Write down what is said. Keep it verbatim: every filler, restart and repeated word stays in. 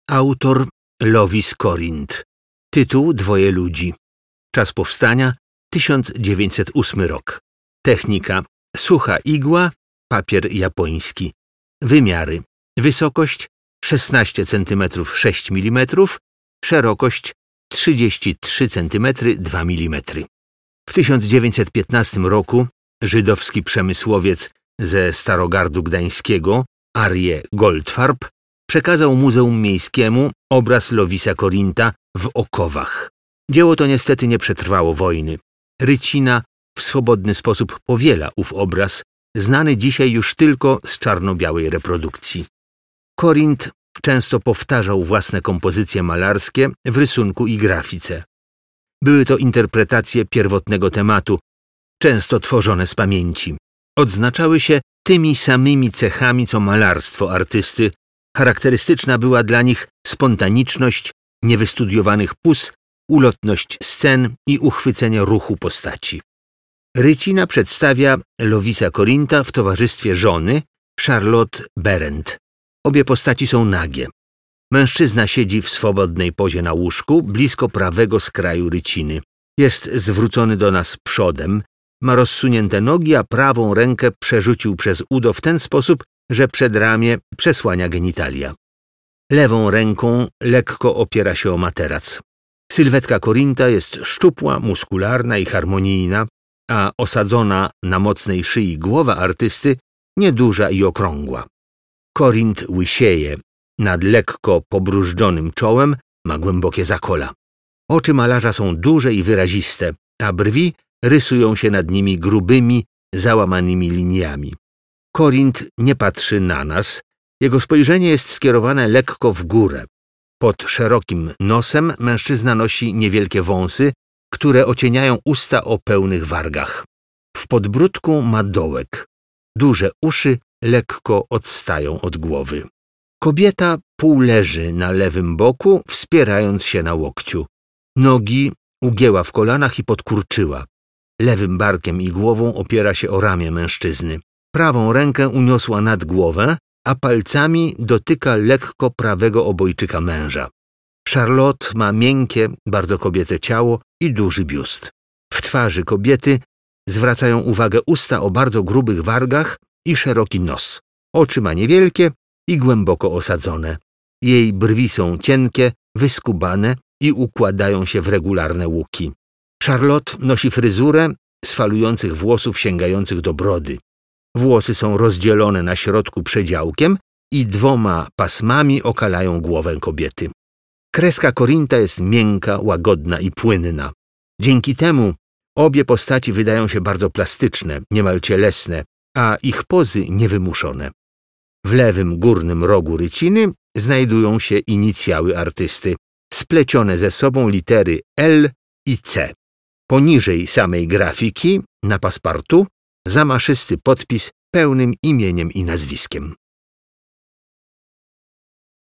Autor Lovis Corinth. Tytuł Dwoje ludzi. Czas powstania tysiąc dziewięćset ósmy rok. Technika: sucha igła, papier japoński. Wymiary: wysokość szesnaście centymetrów sześć milimetrów, szerokość trzydzieści trzy centymetry dwa milimetry. W tysiąc dziewięćset piętnastym roku żydowski przemysłowiec ze Starogardu Gdańskiego, Aryeh Goldfarb, przekazał Muzeum Miejskiemu obraz Lovisa Corintha w okowach. Dzieło to niestety nie przetrwało wojny. Rycina w swobodny sposób powiela ów obraz, znany dzisiaj już tylko z czarno-białej reprodukcji. Corinth często powtarzał własne kompozycje malarskie w rysunku i grafice. Były to interpretacje pierwotnego tematu, często tworzone z pamięci. Odznaczały się tymi samymi cechami co malarstwo artysty. Charakterystyczna była dla nich spontaniczność niewystudiowanych pós, ulotność scen i uchwycenie ruchu postaci. Rycina przedstawia Lovisa Corintha w towarzystwie żony, Charlotte Berendt. Obie postaci są nagie. Mężczyzna siedzi w swobodnej pozie na łóżku, blisko prawego skraju ryciny. Jest zwrócony do nas przodem, ma rozsunięte nogi, a prawą rękę przerzucił przez udo w ten sposób, że przedramię przesłania genitalia. Lewą ręką lekko opiera się o materac. Sylwetka Corintha jest szczupła, muskularna i harmonijna, a osadzona na mocnej szyi głowa artysty nieduża i okrągła. Corinth łysieje. Nad lekko pobrużdżonym czołem ma głębokie zakola. Oczy malarza są duże i wyraziste, a brwi rysują się nad nimi grubymi, załamanymi liniami. Corinth nie patrzy na nas. Jego spojrzenie jest skierowane lekko w górę. Pod szerokim nosem mężczyzna nosi niewielkie wąsy, które ocieniają usta o pełnych wargach. W podbródku ma dołek. Duże uszy lekko odstają od głowy. Kobieta półleży na lewym boku, wspierając się na łokciu. Nogi ugięła w kolanach i podkurczyła. Lewym barkiem i głową opiera się o ramię mężczyzny. Prawą rękę uniosła nad głowę, a palcami dotyka lekko prawego obojczyka męża. Charlotte ma miękkie, bardzo kobiece ciało i duży biust. W twarzy kobiety zwracają uwagę usta o bardzo grubych wargach i szeroki nos. Oczy ma niewielkie i głęboko osadzone. Jej brwi są cienkie, wyskubane i układają się w regularne łuki. Charlotte nosi fryzurę z falujących włosów sięgających do brody. Włosy są rozdzielone na środku przedziałkiem i dwoma pasmami okalają głowę kobiety. Kreska Corintha jest miękka, łagodna i płynna. Dzięki temu obie postaci wydają się bardzo plastyczne, niemal cielesne, a ich pozy niewymuszone. W lewym górnym rogu ryciny znajdują się inicjały artysty, splecione ze sobą litery L i C. Poniżej samej grafiki, na paspartu, zamaszysty podpis pełnym imieniem i nazwiskiem.